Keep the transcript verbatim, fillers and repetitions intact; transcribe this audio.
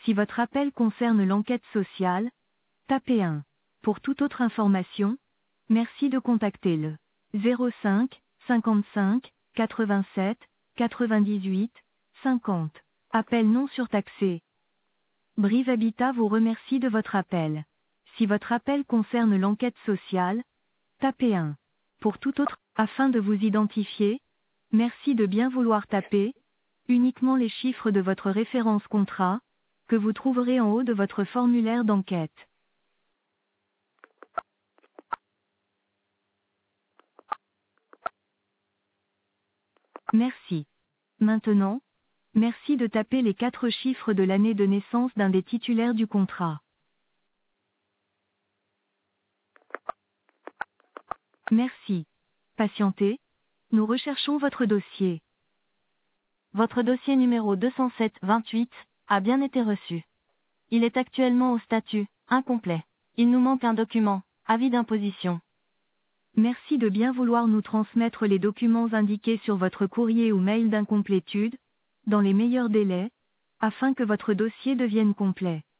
Si votre appel concerne l'enquête sociale, tapez un. Pour toute autre information, merci de contacter le zéro cinq, cinquante-cinq, quatre-vingt-sept, quatre-vingt-dix-huit, cinquante. Appel non surtaxé. Brive Habitat vous remercie de votre appel. Si votre appel concerne l'enquête sociale, tapez un. Pour tout autre, afin de vous identifier, merci de bien vouloir taper uniquement les chiffres de votre référence contrat, que vous trouverez en haut de votre formulaire d'enquête. Merci. Maintenant, merci de taper les quatre chiffres de l'année de naissance d'un des titulaires du contrat. Merci. Patientez, nous recherchons votre dossier. Votre dossier numéro deux cent sept vingt-huit a bien été reçu. Il est actuellement au statut incomplet. Il nous manque un document, avis d'imposition. Merci de bien vouloir nous transmettre les documents indiqués sur votre courrier ou mail d'incomplétude, dans les meilleurs délais, afin que votre dossier devienne complet.